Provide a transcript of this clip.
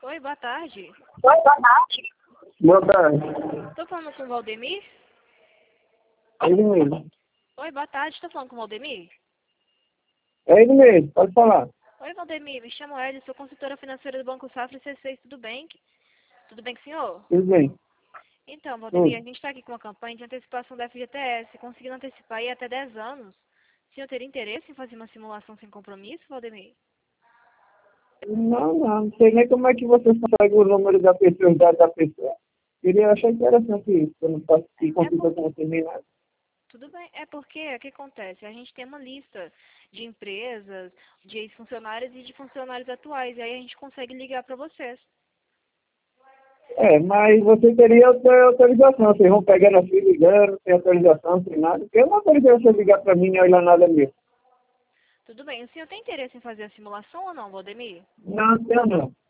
Oi, boa tarde. Boa tarde. Tô falando com o Valdemir? É ele mesmo. Oi, boa tarde. Tô falando com o Valdemir? É ele mesmo, pode falar. Oi, Valdemir. Me chamo Ed, sou consultora financeira do Banco Safra e C6, tudo bem? Tudo bem com o senhor? Tudo bem. Então, Valdemir, a gente está aqui com uma campanha de antecipação da FGTS, conseguindo antecipar aí até 10 anos. O senhor teria interesse em fazer uma simulação sem compromisso, Valdemir? Não sei nem como é que você consegue o número da pessoa, os dados da pessoa. Queria achar interessante isso, eu não posso ir consulta com você nem nada. Tudo bem, é porque o que acontece? A gente tem uma lista de empresas, de ex-funcionários e de funcionários atuais, e aí a gente consegue ligar para vocês. Mas você teria autorização, vocês vão pegando assim, ligando, sem autorização, sem nada. Porque eu não autorizei você ligar para mim nem olhar nada mesmo. Tudo bem, o senhor tem interesse em fazer a simulação ou não, Valdemir? Não, tenho não.